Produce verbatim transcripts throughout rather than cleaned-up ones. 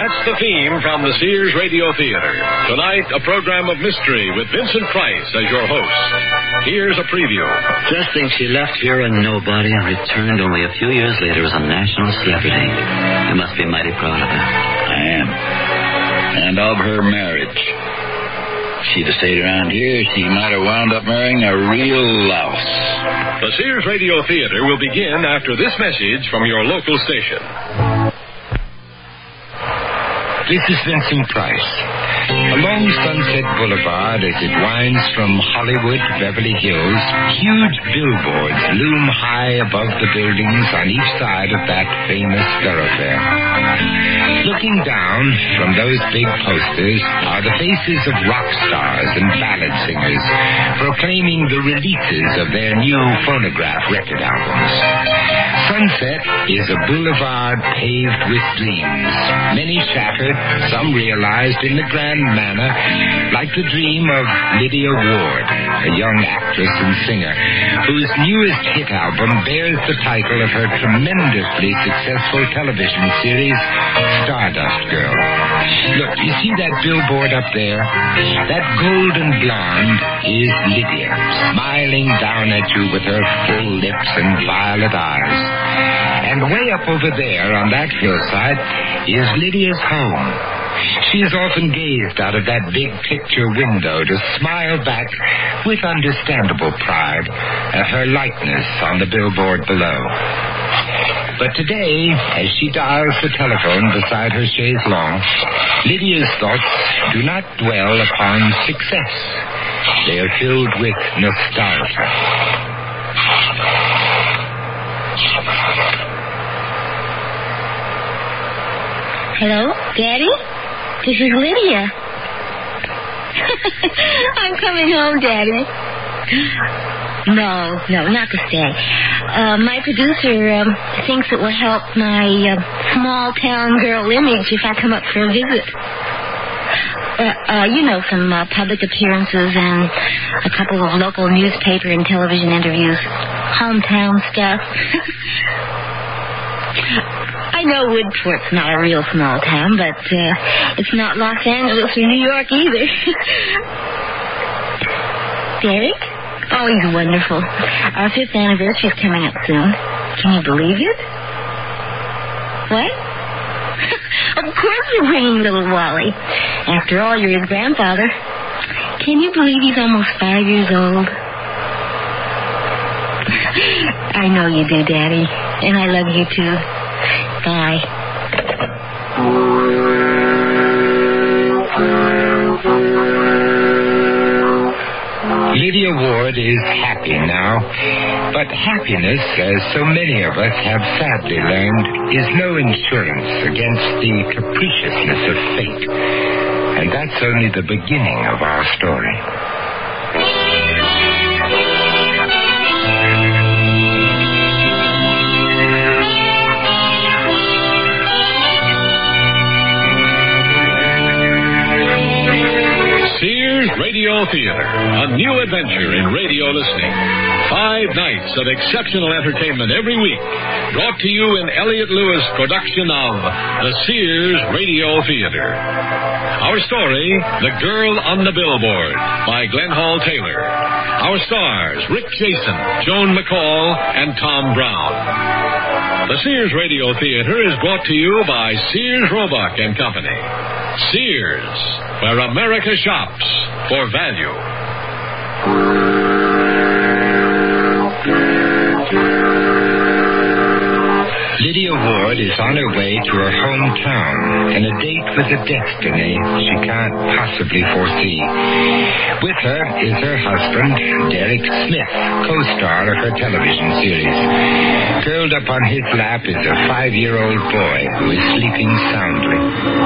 That's the theme from the Sears Radio Theater. Tonight, a program of mystery with Vincent Price as your host. Here's a preview. Just think she left here a nobody and returned only a few years later as a national celebrity. You must be mighty proud of her. I am. And of her marriage. If she'd have stayed around here, she might have wound up marrying a real louse. The Sears Radio Theater will begin after this message from your local station. This is Vincent Price. Along Sunset Boulevard, as it winds from Hollywood to Beverly Hills, huge billboards loom high above the buildings on each side of that famous thoroughfare. Looking down from those big posters are the faces of rock stars and ballad singers proclaiming the releases of their new phonograph record albums. Sunset is a boulevard paved with dreams, many shattered, some realized in the grand manner, like the dream of Lydia Ward, a young actress and singer, whose newest hit album bears the title of her tremendously successful television series, Stardust Girl. Look, you see that billboard up there? That golden blonde is Lydia, smiling down at you with her full lips and violet eyes. And way up over there on that hillside is Lydia's home. She has often gazed out of that big picture window to smile back with understandable pride at her likeness on the billboard below. But today, as she dials the telephone beside her chaise longue, Lydia's thoughts do not dwell upon success. They are filled with nostalgia. Hello, Daddy? This is Lydia. I'm coming home, Daddy. No, no, not to stay. Uh, my producer um, thinks it will help my uh, small-town girl image if I come up for a visit. Uh, uh, you know, some uh, public appearances and a couple of local newspaper and television interviews. Hometown stuff. I know Woodport's not a real small town, but uh, it's not Los Angeles or New York either. Derek? Oh, he's wonderful. Our fifth anniversary is coming up soon. Can you believe it? What? Of course we're bringing little Wally. After all, you're his grandfather. Can you believe he's almost five years old? I know you do, Daddy. And I love you, too. Bye. Lydia Ward is happy now, but happiness, as so many of us have sadly learned, is no insurance against the capriciousness of fate. And that's only the beginning of our story. Sears Radio Theater, a new adventure in radio listening. Five nights of exceptional entertainment every week, brought to you in Elliott Lewis production of the Sears Radio Theater. Our story, The Girl on the Billboard, by Glenn Hall Taylor. Our stars, Rick Jason, Joan McCall, and Tom Brown. The Sears Radio Theater is brought to you by Sears Roebuck and Company. Sears, where America shops for value. Lydia Ward is on her way to her hometown and a date with a destiny she can't possibly foresee. With her is her husband, Derek Smith, co-star of her television series. Curled up on his lap is a five-year-old boy who is sleeping soundly.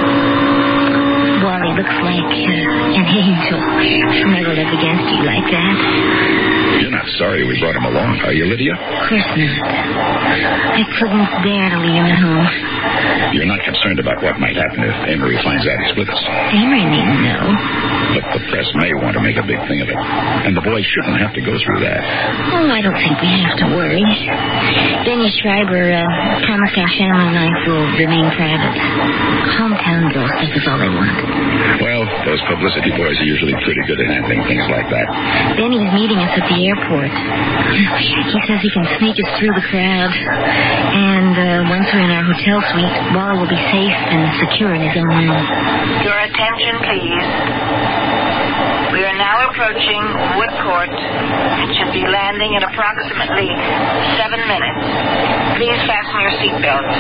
Wally looks like uh, an angel, snuggled up against you like that. You're not sorry we brought him along, are you, Lydia? Of course not. I couldn't bear to leave him at home. You're not concerned about what might happen if Amory finds out he's with us? Amory needn't know. But the press may want to make a big thing of it. And the boys shouldn't have to go through that. Oh, I don't think we have to worry. Benny Schreiber uh, promised our family life will remain private. Hometown girl stuff is all they want. Well, those publicity boys are usually pretty good at handling things like that. Benny's meeting us at the airport. He says he can sneak us through the crowd. And uh, once we're in our hotel suite, Wally will be safe and secure in his own room. Your attention, please. We are now approaching Wood Court and should be landing in approximately seven minutes. Please fasten your seatbelts.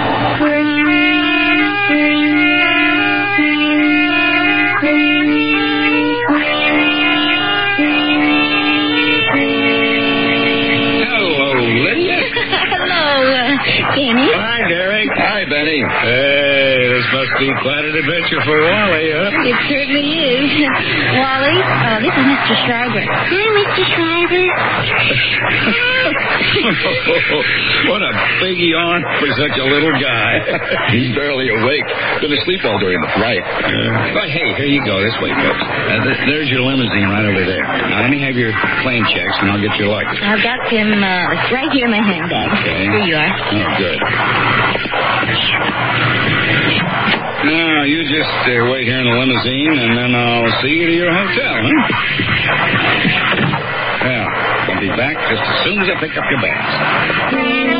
Hello, Lydia. Hello, uh, Benny. Hi, Derek. Hi, Benny. Hey, this must be quite an adventure for Wally, huh? It certainly is. Wally, uh, this is Mister Schreiber. Hi, Mister Schreiber. What a big yawn for such a little guy. He's barely awake. Been asleep all during the flight. Uh, But hey, here you go. This way, folks. Uh, th- there's your limousine right over there. Now, let me have your plane checks, and I'll get your luggage. I've got them uh, right here in my handbag. Okay. Here you are. Oh, good. Now, you just uh, wait here in the limousine, and then I'll see you to your hotel, huh? Well, I'll be back just as soon as I pick up your bags.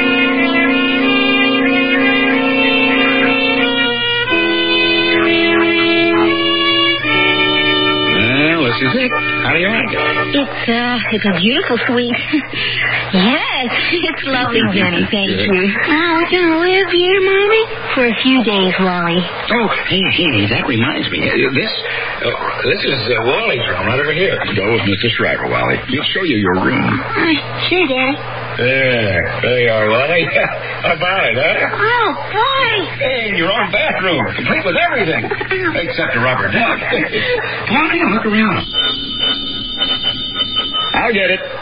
This is it. How do you like it? It's, uh, it's a beautiful suite. Yes, it's lovely, Jenny. Thank you. Oh, we're going to live here, Mommy? For a few days, Wally. Oh, hey, hey, that reminds me. Uh, This uh, this is uh, Wally's room right over here. go with Mister Schreiber, Wally. He'll show you your room. Uh, sure, Daddy. There. There you are, Wally. How about it, huh? Oh, boy. Hey, your own bathroom, complete with everything. Except a rubber duck. Come on in, look around. I'll get it.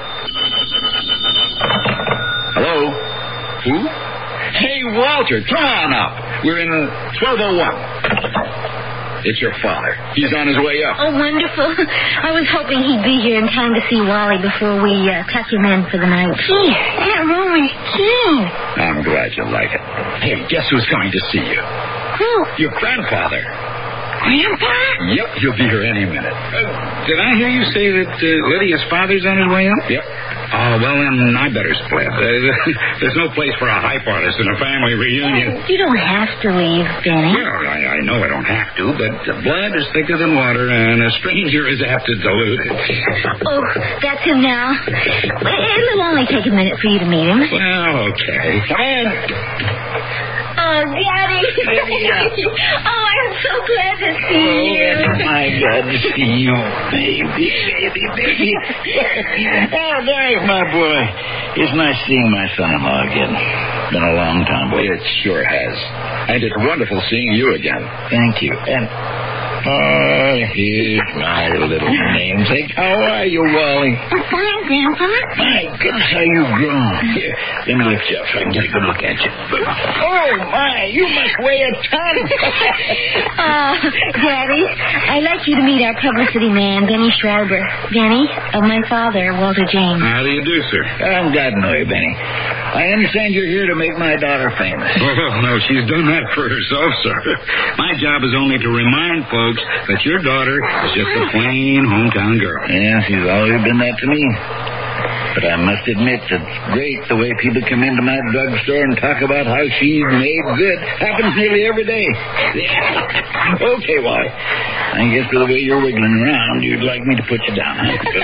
Hello? Who? Hey, Walter, come on up. We're in twelve oh one. It's your father. He's on his way up. Oh, wonderful. I was hoping he'd be here in time to see Wally before we uh, tuck him in for the night. Gee, that room is cute. I'm glad you like it. Hey, guess who's coming to see you? Who? Your grandfather. Grandpa? Yep, he'll be here any minute. Uh, did I hear you say that uh, Lydia's father's on his way up? Yep. Oh, well, then I better split. Uh, there's no place for a hype artist in a family reunion. You don't have to leave, Benny. Well, I, I know I don't have to, but the blood is thicker than water, and a stranger is apt to dilute it. Oh, that's him now. It'll only take a minute for you to meet him. Well, okay. Come in. Oh, Daddy. Oh, I'm so glad to see you. My God, to see you, baby, baby, baby. Oh, Derek, my boy. It's nice seeing my son-in-law again. Been a long time, boy. It sure has. And it's wonderful seeing you again. Thank you. And, oh, here's my little namesake. How are you, Wally? I'm fine, Grandpa. My goodness, how you've grown. Here, let me lift you up so I can get a good look at you. Oh, my, you must weigh a ton. Oh, Daddy, I'd like you to meet our publicity man, Benny Schreiber. Benny, uh, my father, Walter James. How do you do, sir? I'm glad to know you, Benny. I understand you're here to make my daughter famous. Oh, no, she's done that for herself, sir. My job is only to remind folks that your daughter is just a plain hometown girl. Yeah, she's always been that to me. But I must admit, it's great the way people come into my drugstore and talk about how she's made good. Happens nearly every day. Okay, why? I guess with the way you're wiggling around, you'd like me to put you down.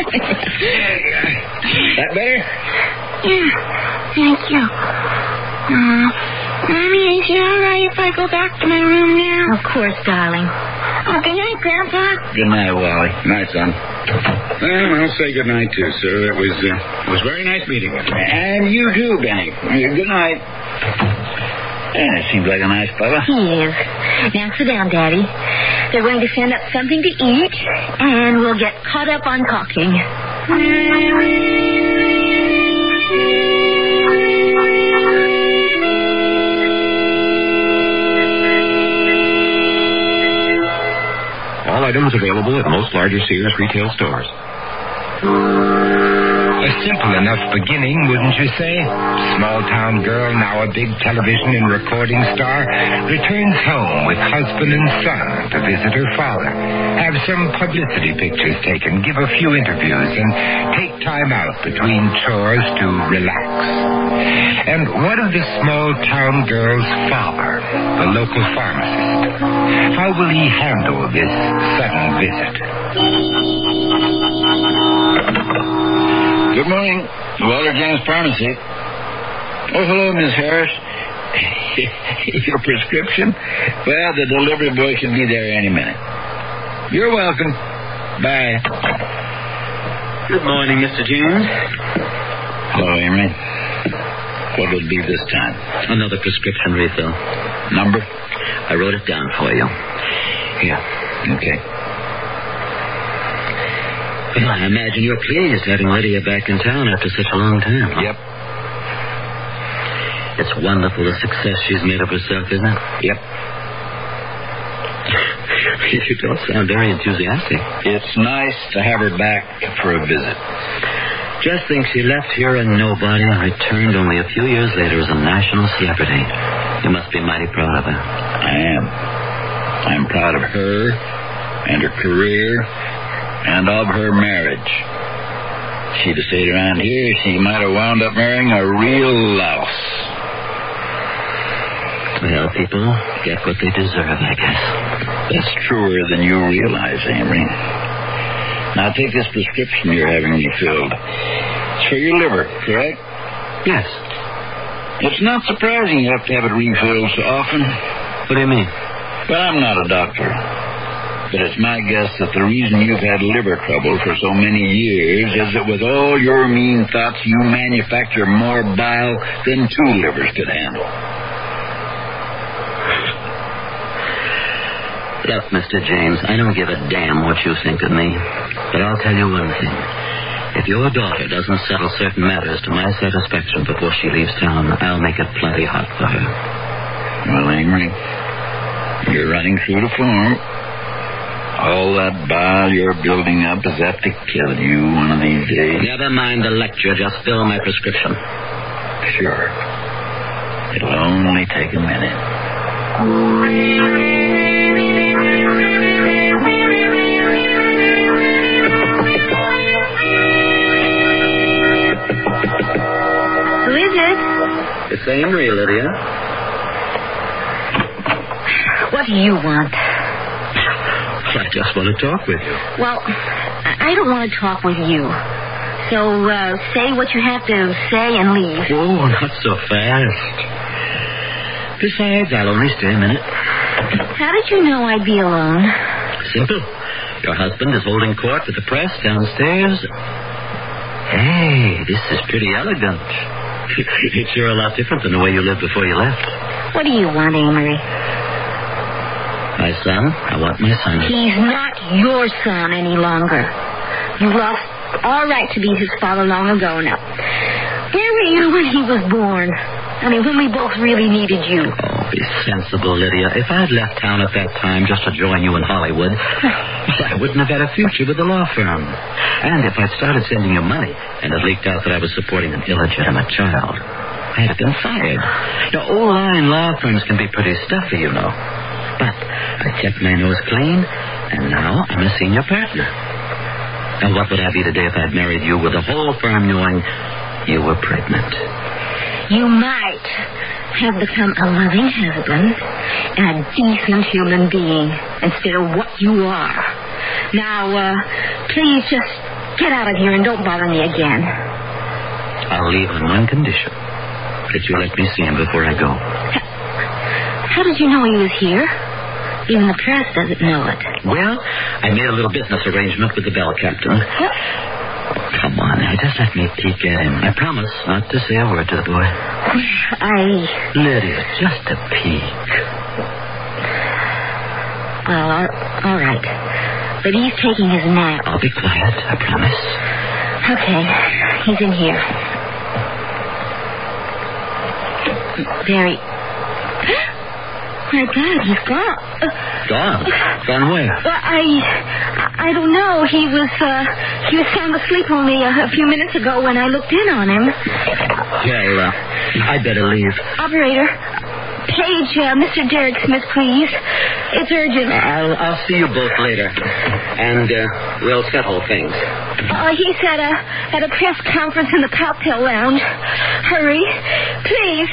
That better? Yeah, thank you. Uh, Mommy, is it all right if I go back to my room now? Of course, darling. Oh, good night, Grandpa. Good night, Wally. Night, son. Well, I'll say good night, too, sir. It was, uh, it was very nice meeting you. And you too, Benny. Good night. Yeah, seems like a nice fella. He is. Now sit down, Daddy. They're going to send up something to eat, and we'll get caught up on talking. All items available at most larger Sears retail stores. A simple enough beginning, wouldn't you say? Small-town girl, now a big television and recording star, returns home with husband and son to visit her father, have some publicity pictures taken, give a few interviews, and take time out between chores to relax. And what of the small-town girl's father, the local pharmacist? How will he handle this sudden visit? Good morning. Walter James Pharmacy. Oh, hello, Miss Harris. Your prescription? Well, the delivery boy should be there any minute. You're welcome. Bye. Good morning, Mister James. Hello, Amory. What will it be this time? Another prescription refill. Number? I wrote it down for you. Here. Okay. Well, I imagine you're pleased having Lydia back in town after such a long time. Huh? Yep. It's wonderful the success she's made of herself, isn't it? Yep. You don't sound very enthusiastic. It's nice to have her back for a visit. Just think she left here a nobody and returned only a few years later as a national celebrity. You must be mighty proud of her. I am. I'm proud of her and her career and of her marriage. She'd have stayed around here, she might have wound up marrying a real louse. Well, people get what they deserve, I guess. That's truer than you realize, Amory. Now, take this prescription you're having refilled. It's for your liver, correct? Yes. It's not surprising you have to have it refilled so often. What do you mean? Well, I'm not a doctor. But it's my guess that the reason you've had liver trouble for so many years is that with all your mean thoughts, you manufacture more bile than two livers could handle. Look, Mister James, I don't give a damn what you think of me. But I'll tell you one thing. If your daughter doesn't settle certain matters to my satisfaction before she leaves town, I'll make it plenty hot for her. Well, Amory, you're running through the form. All that bile you're building up is apt to kill you one of these days. Never mind the lecture. Just fill my prescription. Sure. It'll only take a minute. Who is it? It's Amory, Lydia. What do you want? I just want to talk with you. Well, I don't want to talk with you. So, uh, say what you have to say and leave. Oh, not so fast. Besides, I'll only stay a minute. How did you know I'd be alone? Simple. Your husband is holding court with the press downstairs. Hey, this is pretty elegant. It's sure a lot different than the way you lived before you left. What do you want, Amory? My son? I want my son. He's not your son any longer. You lost all right to be his father long ago now. Where were you when he was born? I mean, when we both really needed you. Oh, be sensible, Lydia. If I had left town at that time just to join you in Hollywood, well, I wouldn't have had a future with the law firm. And if I'd started sending you money and it leaked out that I was supporting an illegitimate child, I'd have been fired. Now, old-line law firms can be pretty stuffy, you know. But I kept my nose clean, and now I'm a senior partner. And what would I be today if I'd married you with the whole firm knowing you were pregnant? You might have become a loving husband and a decent human being instead of what you are. Now, uh, please just get out of here and don't bother me again. I'll leave on one condition. That you let me see him before I go. How did you know he was here? Even the press doesn't know it. Well, I made a little business arrangement with the bell captain. What? Come on, now, just let me peek at him. I promise not to say a word to the boy. I... Lydia, just a peek. Well, all, all right. But he's taking his nap. I'll be quiet, I promise. Okay, he's in here. Very... my God, he's gone. Uh, Gone? Gone where? Well, I, I don't know. He was, uh, he was sound asleep only a, a few minutes ago when I looked in on him. Well, uh, I'd better leave. Operator, page uh, Mister Derek Smith, please. It's urgent. I'll, I'll see you both later, and uh, we'll settle things. Uh, he's at a, at a press conference in the cocktail lounge. Hurry, please.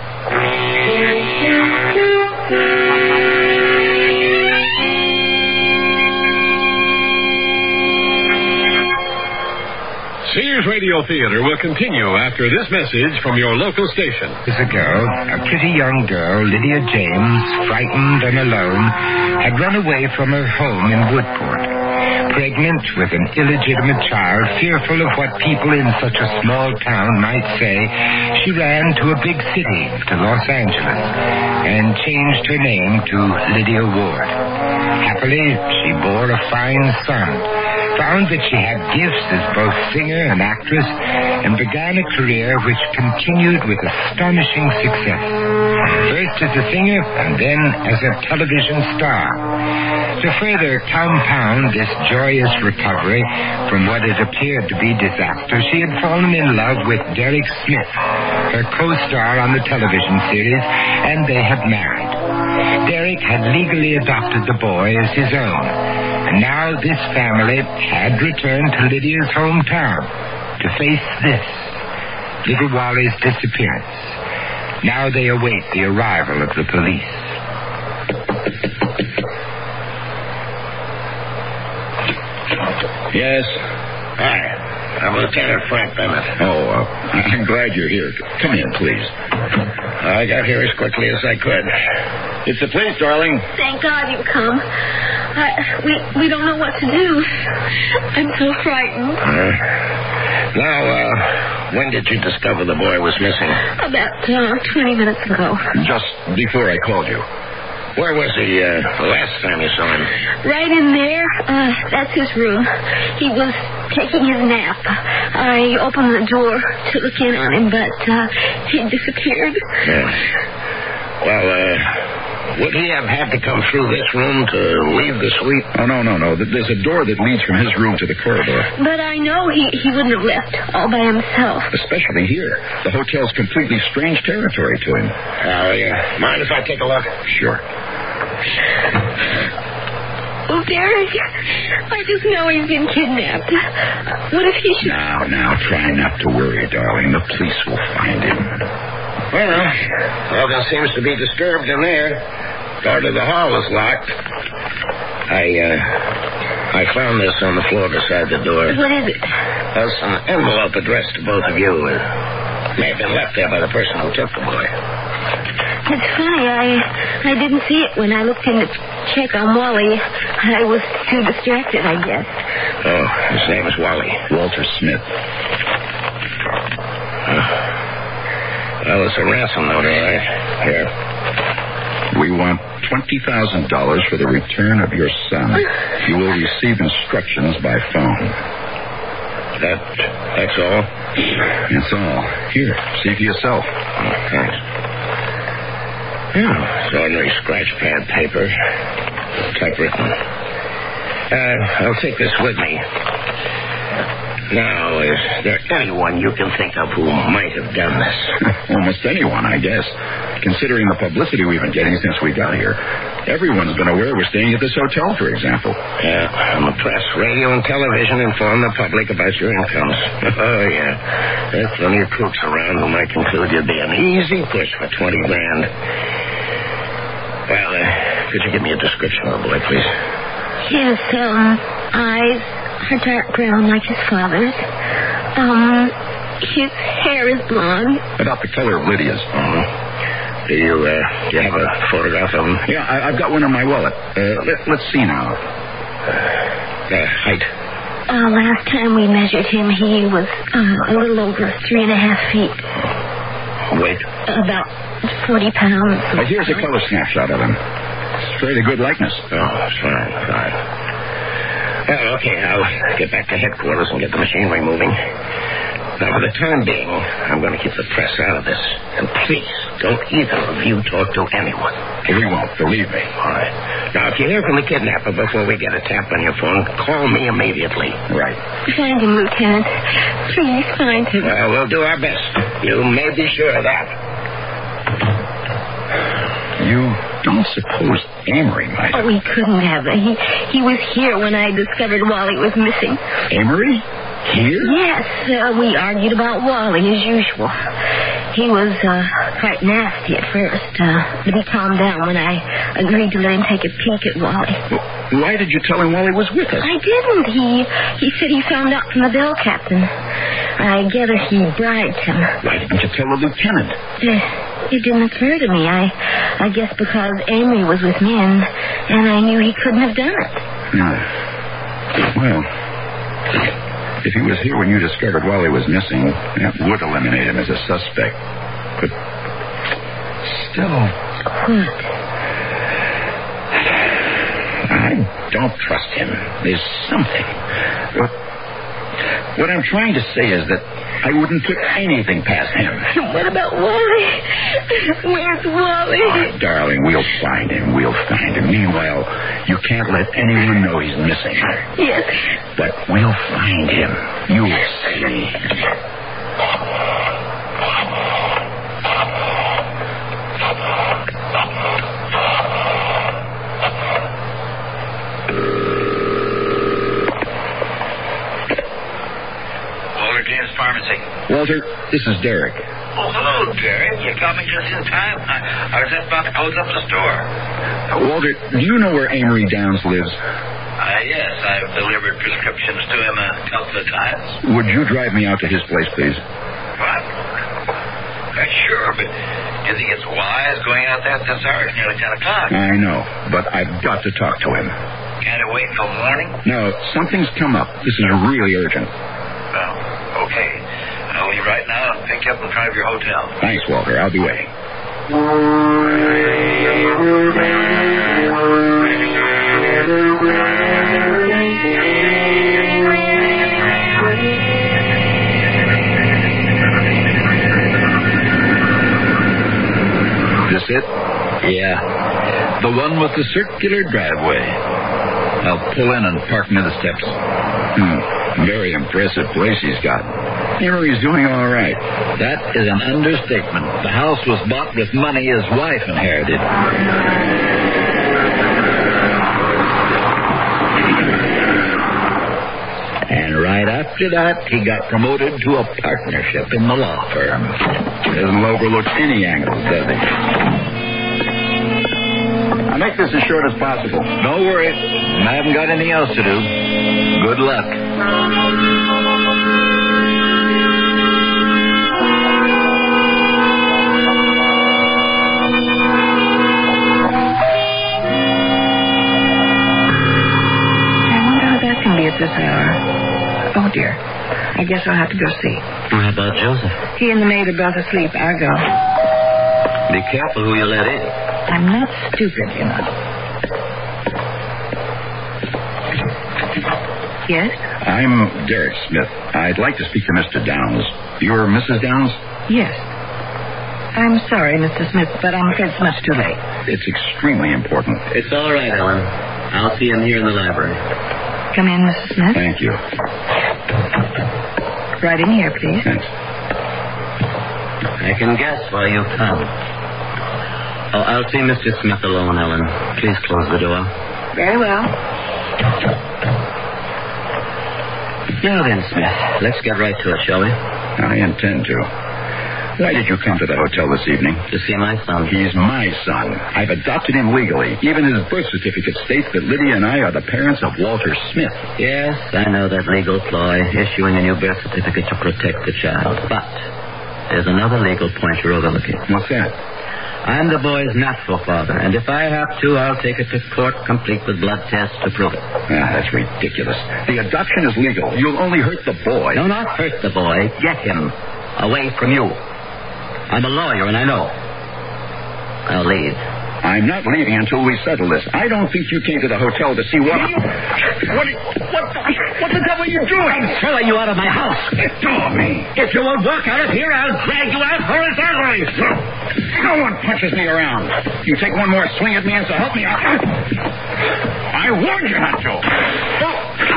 Sears Radio Theater will continue after this message from your local station. Years ago, a pretty young girl, Lydia James, frightened and alone, had run away from her home in Woodport. Pregnant with an illegitimate child, fearful of what people in such a small town might say, she ran to a big city, to Los Angeles, and changed her name to Lydia Ward. Happily, she bore a fine son, found that she had gifts as both singer and actress, and began a career which continued with astonishing success. First as a singer, and then as a television star. To further compound this joyous recovery from what had appeared to be disaster, she had fallen in love with Derek Smith, her co-star on the television series, and they had married. Derek had legally adopted the boy as his own, and now this family had returned to Lydia's hometown to face this, little Wally's disappearance. Now they await the arrival of the police. Yes? Hi. I'm Lieutenant Frank Bennett. Oh, uh, I'm glad you're here. Come in, please. I got here as quickly as I could. It's the police, darling. Thank God you've come. I, we we don't know what to do. I'm so frightened. Uh, now, uh, when did you discover the boy was missing? About uh, twenty minutes ago. Just before I called you. Where was he uh, the last time you saw him? Right in there. Uh, that's his room. He was taking his nap. I opened the door to look in on him, but uh, he disappeared. Yeah. Well, uh, would he have had to come through this room to leave the suite? Oh, no, no, no. There's a door that leads from his room to the corridor. But I know he, he wouldn't have left all by himself. Especially here. The hotel's completely strange territory to him. Oh, yeah. Mind if I take a look? Sure. Oh, Derek, I just know he's been kidnapped. What if he should... Now, now, try not to worry, darling. The police will find him. Well, nothing seems to be disturbed in there. Door to the hall is locked. I, uh, I found this on the floor beside the door. What is it? There's an envelope addressed to both of you. It may have been left there by the person who took the boy. It's funny. I I didn't see it when I looked in to check on Wally. I was too distracted, I guess. Oh, his name is Wally. Walter Smith. Uh, well, it's a ransom note, all right. Here. We want twenty thousand dollars for the return of your son. You will receive instructions by phone. That, that's all? That's all. Here, see for yourself. Oh, thanks. Yeah, it's ordinary scratch pad paper. Typewritten. Uh, I'll take this with me. Now, is there anyone you can think of who might have done this? Almost anyone, I guess. Considering the publicity we've been getting since we got here. Everyone's been aware we're staying at this hotel, for example. Yeah, and the press, radio, and television inform the public about your incomes. Oh, yeah. There's plenty of crooks around who might conclude you'd be an easy push for twenty grand. Well, uh, could you give me a description of the boy, please? Yes, um, eyes are dark brown like his father's. Um, his hair is blonde. About the color of Lydia's. Mm-hmm. Do you, uh, do you have a photograph of him? Yeah, I, I've got one in my wallet. Uh, let, let's see now. Uh, height? Uh, last time we measured him, he was uh, a little over three and a half feet. Weight? About forty pounds. Uh, here's a color snapshot of him. It's fairly good likeness. Oh, fine, fine. Well, okay, I'll get back to headquarters and get the machinery moving. Now, for the time being, I'm going to keep the press out of this. And please, don't either of you talk to anyone. We won't, believe me. All right. Now, if you hear from the kidnapper before we get a tap on your phone, call me immediately. Right. Find him, Lieutenant. Please find him. Well, we'll do our best. You may be sure of that. You don't suppose Amory might... Oh, he couldn't have. He, he was here when I discovered Wally was missing. Amory? Here? Yes, uh, we argued about Wally as usual. He was uh, quite nasty at first, uh, but he calmed down when I agreed to let him take a peek at Wally. Well, why did you tell him Wally was with us? I didn't. He he said he found out from the bell captain. I gather he bribed him. Why didn't you tell the lieutenant? Uh, it didn't occur to me. I I guess because Amory was with me and, and I knew he couldn't have done it. Yeah. Well... If he was here when you discovered Wally was missing, that would eliminate him as a suspect. But still... What? I don't trust him. There's something. What, what I'm trying to say is that I wouldn't put anything past him. What about Wally? Where's Wally? Oh, darling, we'll find him. We'll find him. Meanwhile, you can't let anyone know he's missing. Yes. But we'll find him. You'll see. Walter James Pharmacy. Walter, this is Derek. Oh, hello, Derek. You caught me just in time. I, I was just about to close up the store. Uh, Walter, do you know where Amory Downs lives? Uh, yes, I've delivered prescriptions to him a couple of times. Would you drive me out to his place, please? What? Uh, sure, but do you think it's wise going out there at this hour? It's nearly ten o'clock. I know, but I've got to talk to him. Can't it wait until morning? No, something's come up. This is really urgent. Well, okay. I'll leave right now and pick you up and drive your hotel. Thanks, Walter. I'll be waiting. This it? Yeah. The one with the circular driveway. I'll pull in and park near the steps. Hmm. Very impressive place he's got. Amory's doing all right. That is an understatement. The house was bought with money his wife inherited. And right after that, he got promoted to a partnership in the law firm. Doesn't overlook any angles, does he? I'll make this as short as possible. Don't worry. I haven't got anything else to do. Good luck. At this hour. Oh, dear. I guess I'll have to go see. How about Joseph? He and the maid are both asleep. I'll go. Be careful who you let in. I'm not stupid, you know. Yes? I'm Derek Smith. I'd like to speak to Mister Downs. You're Missus Downs? Yes. I'm sorry, Mister Smith, but I'm afraid it's much too late. It's extremely important. It's all right, Ellen. I'll see him here in the library. Come in, Missus Smith. Thank you. Right in here, please. Thanks. I can guess why you come. Oh, I'll see Mister Smith alone, Ellen. Please close the door. Very well. Now then, Smith, let's get right to it, shall we? I intend to. Why did you come to the hotel this evening? To see my son. He's my son. I've adopted him legally. Even his birth certificate states that Lydia and I are the parents of Walter Smith. Yes, I know that legal ploy, issuing a new birth certificate to protect the child. But there's another legal point you're overlooking. What's that? I'm the boy's natural father, and if I have to, I'll take it to court complete with blood tests to prove it. Ah, that's ridiculous. The adoption is legal. You'll only hurt the boy. No, not hurt the boy. Get him away from you. I'm a lawyer, and I know. I'll leave. I'm not leaving until we settle this. I don't think you came to the hotel to see what... What, what, the, what the devil are you doing? I'm throwing you out of my house. Let go of me. If you won't walk out of here, I'll drag you out for his arteries. No one punches me around. You take one more swing at me and so help me out. I warned you not to. Oh.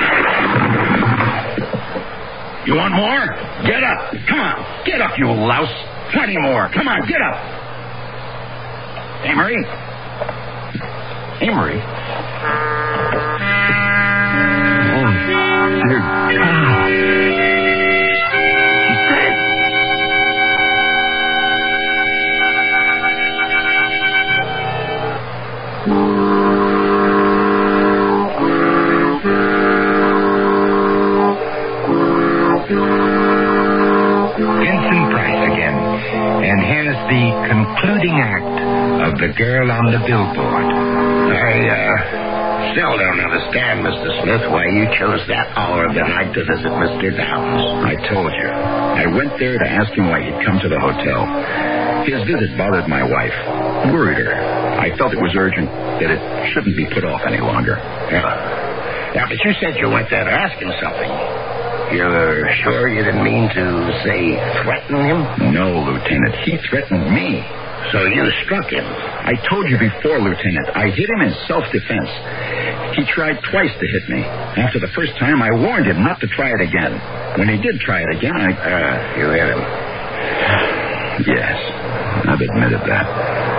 You want more? Get up. Come on. Get up, you louse. Plenty more. Come on, get up. Amory? Amory? Oh, dear God. She's dead. Vincent Price again. And here's the concluding act of The Girl on the Billboard. I, uh, still don't understand, Mister Smith, why you chose that hour of the night to visit Mister Downs. I told you. I went there to ask him why he'd come to the hotel. His visit bothered my wife. Worried her. I felt it was urgent, that it shouldn't be put off any longer. Yeah. Yeah, but you said you went there to ask him something. You're sure you didn't mean to, say, threaten him? No, Lieutenant. He threatened me. So you struck him? I told you before, Lieutenant. I hit him in self-defense. He tried twice to hit me. After the first time, I warned him not to try it again. When he did try it again, I... Uh, you hit him? Yes, I've admitted that.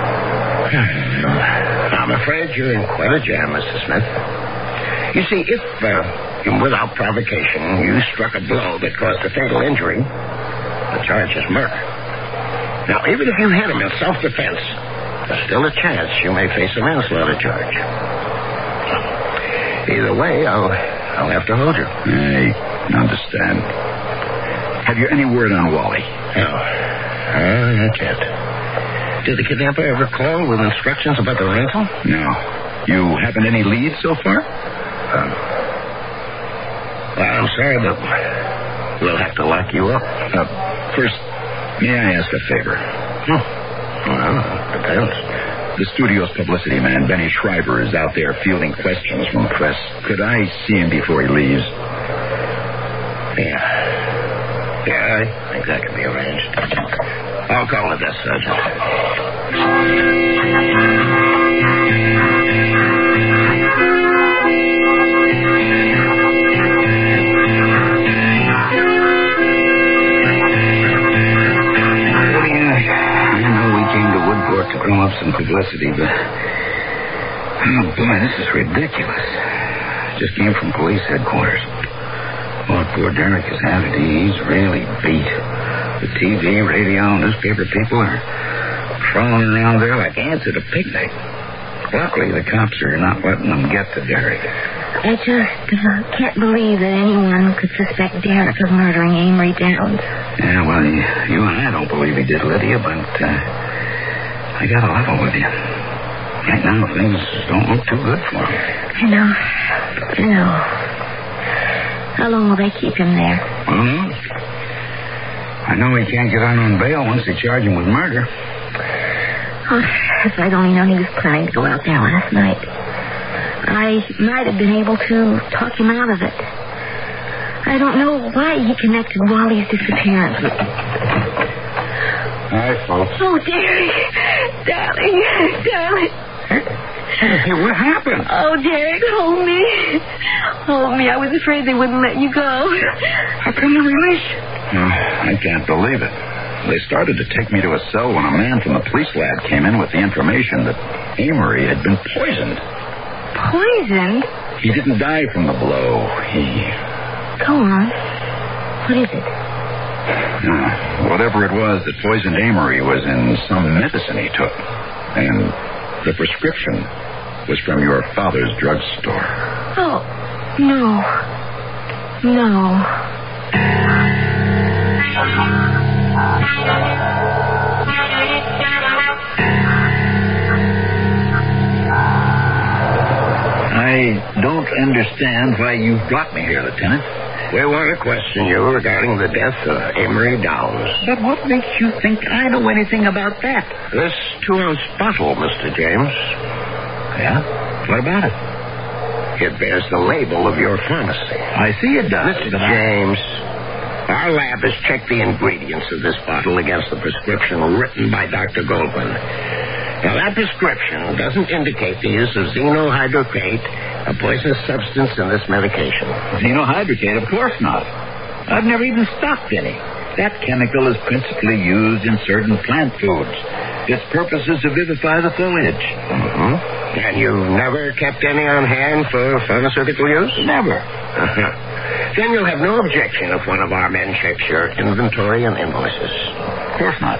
I'm afraid you're in quite a jam, Mister Smith. You see, if, uh, without provocation, you struck a blow that caused a fatal injury, the charge is murder. Now, even if you hit him in self-defense, there's still a chance you may face a manslaughter charge. Either way, I'll, I'll have to hold you. I understand. Have you any word on Wally? No. Uh, not yet. Did the kidnapper ever call with instructions about the rental? No. You haven't any leads so far? Um, well, I'm sorry, but we'll have to lock you up. Uh, first, may I ask a favor? Hmm. Well, depends. The studio's publicity man, Benny Schreiber, is out there fielding questions from the press. Could I see him before he leaves? Yeah. Yeah, I think that can be arranged. I'll call it this, Sergeant. To drum up some publicity, but oh boy, this is ridiculous. Just came from police headquarters. Well, poor Derek has had it. He's really beat. The T V, radio, newspaper people are crawling around there like ants at a picnic. Luckily, the cops are not letting them get to Derek. I just uh, can't believe that anyone could suspect Derek of murdering Amory Downs. Yeah, well, you, you and I don't believe he did, Lydia, but uh, I got a level with you. Right now, things don't look too good for him. I know. I know. How long will they keep him there? Well, no. I know he can't get out on bail once they charge him with murder. Oh, if I'd only known he was planning to go out there last night. I might have been able to talk him out of it. I don't know why he connected Wally's disappearance with... Hi, folks. Oh, Derek. Darling. Darling. Hey, what happened? Oh, Derek, hold me. Hold me. I was afraid they wouldn't let you go. How come they released you? Uh, I can't believe it. They started to take me to a cell when a man from the police lab came in with the information that Amory had been poisoned. Poisoned? He didn't die from the blow. He... Go on. What is it? Uh, whatever it was that poisoned Amory was in some medicine he took. And the prescription was from your father's drugstore. Oh, no. No. I I don't understand why you brought me here, Lieutenant. We want to question you regarding the death of Amory Downs. But what makes you think I know anything about that? This two-ounce bottle, Mister James. Yeah? What about it? It bears the label of your pharmacy. I see it does. Mister James, our lab has checked the ingredients of this bottle against the prescription written by Doctor Goldman. Now, that prescription doesn't indicate the use of xenohydrocrate, a poisonous substance in this medication. Xenohydrocrate? Of course not. I've never even stocked any. That chemical is principally used in certain plant foods. Its purpose is to vivify the foliage. Mm-hmm. And you never kept any on hand for pharmaceutical use? Never. Uh-huh. Then you'll have no objection if one of our men checks your inventory and invoices. Of course not.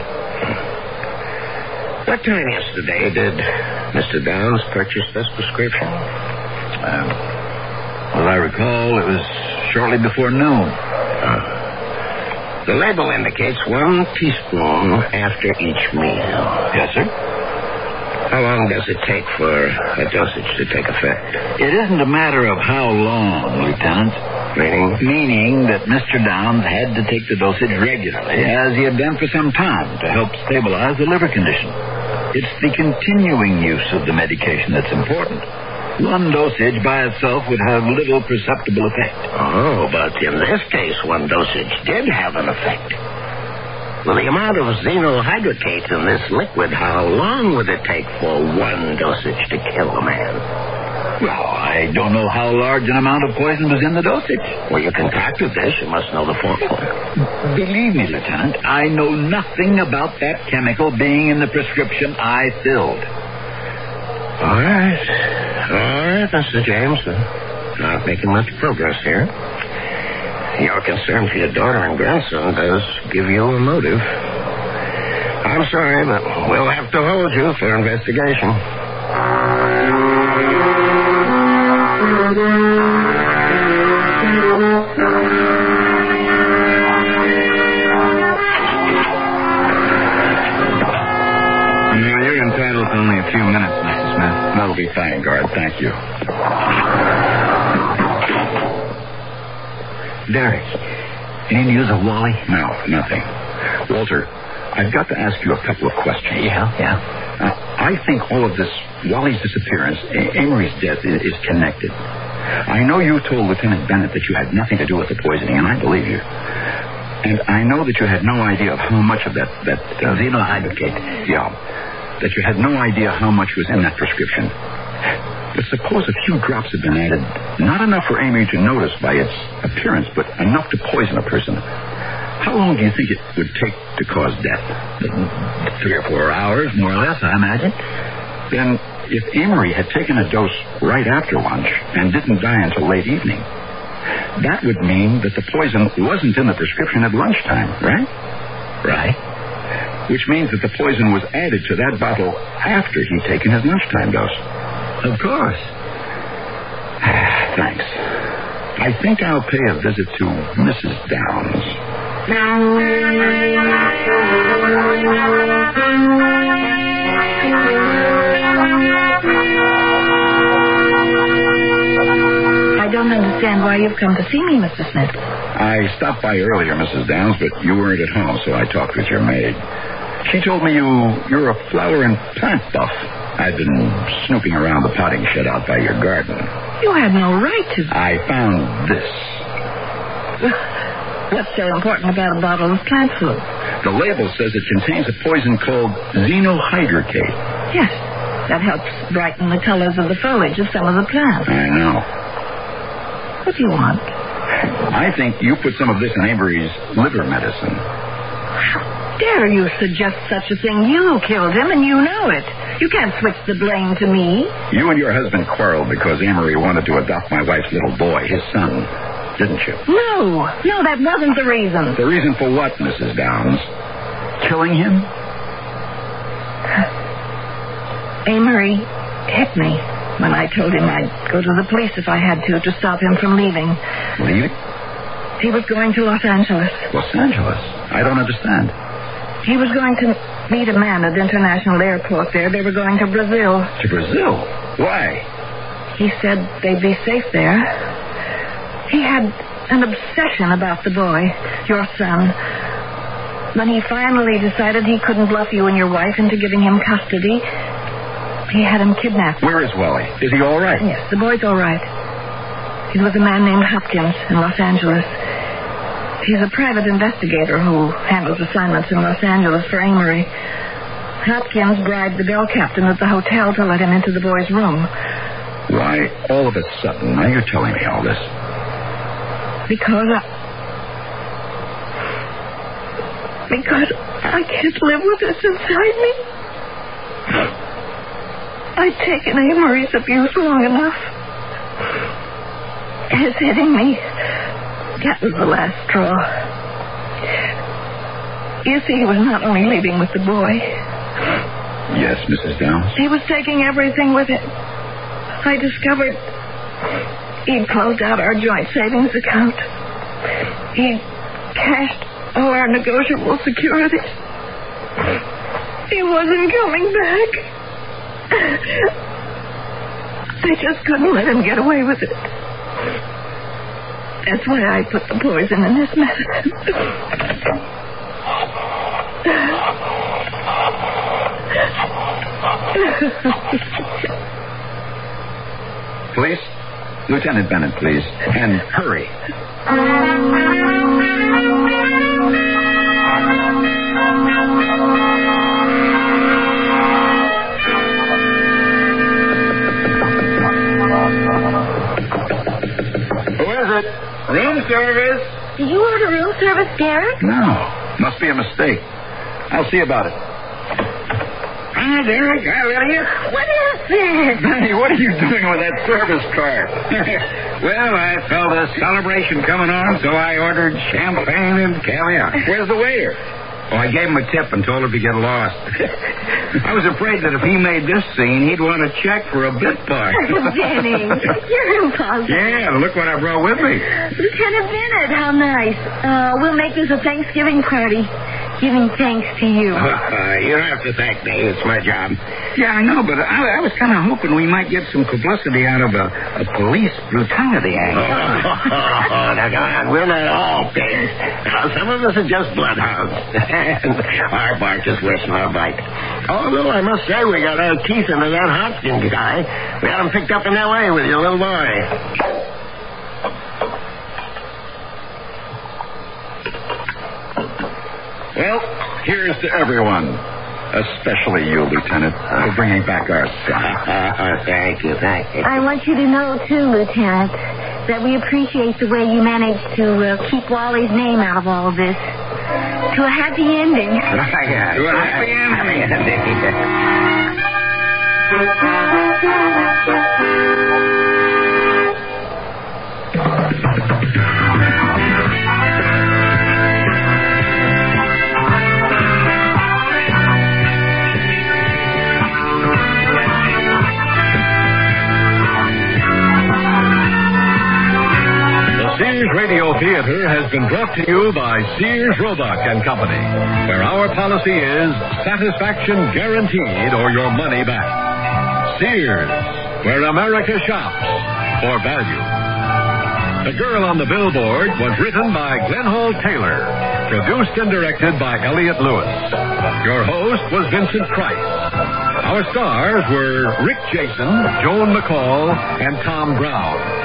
What time yesterday did Mister Downs purchase this prescription? Uh, well, I recall it was shortly before noon. Uh, the label indicates one teaspoon after each meal. Yes, sir. How long does it take for a dosage to take effect? It isn't a matter of how long, Lieutenant. Meaning? Meaning that Mister Downs had to take the dosage regularly, as he had done for some time, to help stabilize the liver condition. It's the continuing use of the medication that's important. One dosage by itself would have little perceptible effect. Oh, but in this case, one dosage did have an effect. Well, the amount of xenohydrocate in this liquid, how long would it take for one dosage to kill a man? Well, I don't know how large an amount of poison was in the dosage. Well, you concocted this. You must know the formula. Believe me, Lieutenant, I know nothing about that chemical being in the prescription I filled. All right. All right, Mister James. Uh, not making much progress here. Your concern for your daughter and grandson does give you a motive. I'm sorry, but we'll have to hold you for investigation. You're entitled to only a few minutes, Mister Smith. That'll be fine, guard. Thank you. Derek, any news of Wally? No, nothing. Walter, I've got to ask you a couple of questions. Yeah, yeah. Uh, I think all of this, Wally's disappearance, A- Amory's death, is, is connected. I know you told Lieutenant Bennett that you had nothing to do with the poisoning, and I believe you. And I know that you had no idea of how much of that... that uh, xenohydrocate. Yeah. That you had no idea how much was in that prescription. But suppose a few drops had been added, not enough for Amy to notice by its appearance, but enough to poison a person. How long do you think it would take to cause death? Three or four hours, more or less, I imagine. Then, if Amory had taken a dose right after lunch and didn't die until late evening, that would mean that the poison wasn't in the prescription at lunchtime, right? Right. Which means that the poison was added to that bottle after he'd taken his lunchtime dose. Of course. Thanks. I think I'll pay a visit to Missus Downs. I don't understand why you've come to see me, Mister Smith. I stopped by earlier, Missus Downs, but you weren't at home, so I talked with your maid. She told me you, you're a flower and plant buff. I'd been snooping around the potting shed out by your garden. You had no right to... I found this. What's so important about a bottle of plant food? The label says it contains a poison called xenohydrocate. Yes, that helps brighten the colors of the foliage of some of the plants. I know. What do you want? I think you put some of this in Avery's liver medicine. How dare you suggest such a thing? You killed him, and you know it. You can't switch the blame to me. You and your husband quarreled because Amory wanted to adopt my wife's little boy, his son, didn't you? No, no, that wasn't the reason. The reason for what, Missus Downs? Killing him? Amory hit me when I told him I'd go to the police if I had to, to stop him from leaving. Leaving? He was going to Los Angeles. Los Angeles? I don't understand. He was going to meet a man at the international airport there. They were going to Brazil. To Brazil? Why? He said they'd be safe there. He had an obsession about the boy, your son. When he finally decided he couldn't bluff you and your wife into giving him custody, he had him kidnapped. Where is Wally? Is he all right? Yes, the boy's all right. He's with a man named Hopkins in Los Angeles. He's a private investigator who handles assignments in Los Angeles for Amory. Hopkins bribed the bell captain at the hotel to let him into the boy's room. Why, all of a sudden, now you're telling me all this? Because I... Because I can't live with this inside me. I've taken Amory's abuse long enough. His hitting me, that was the last straw. You see, he was not only leaving with the boy. Yes, Missus Downs? He was taking everything with him. I discovered he'd closed out our joint savings account. He cashed all our negotiable securities. He wasn't coming back. I just couldn't let him get away with it. That's why I put the poison in his medicine. Police? Lieutenant Bennett, please. And hurry. Who is it? Room service? Did you order room service, Derek? No. Must be a mistake. I'll see about it. Hi, Derek. How are you? What is this? Benny, what are you doing with that service car? Well, I felt a celebration coming on, so I ordered champagne and caviar. Where's the waiter? Oh, I gave him a tip and told him to get lost. I was afraid that if he made this scene, he'd want a check for a bit part. Benny, you're impossible. Yeah, look what I brought with me. Lieutenant Bennett, how nice. Uh, we'll make this a Thanksgiving party. Giving thanks to you. Uh, you don't have to thank me. It's my job. Yeah, I know, but I, I was kind of hoping we might get some publicity out of a, a police brutality angle. Oh, now, come on. We're not all pigs. Uh, some of us are just bloodhounds. And our bark is worse than our bite. Although, I must say, we got our teeth into that Hopkins guy. We had him picked up in L A with your little boy. Well, here's to everyone, especially you, Lieutenant, for bringing back our son. Thank you, thank you. I want you to know, too, Lieutenant, that we appreciate the way you managed to uh, keep Wally's name out of all this. To a happy ending. Yeah, to a happy ending. Sears Radio Theater has been brought to you by Sears Roebuck and Company, where our policy is satisfaction guaranteed or your money back. Sears, where America shops for value. The Girl on the Billboard was written by Glenn Hall Taylor, produced and directed by Elliot Lewis. Your host was Vincent Price. Our stars were Rick Jason, Joan McCall, and Tom Brown.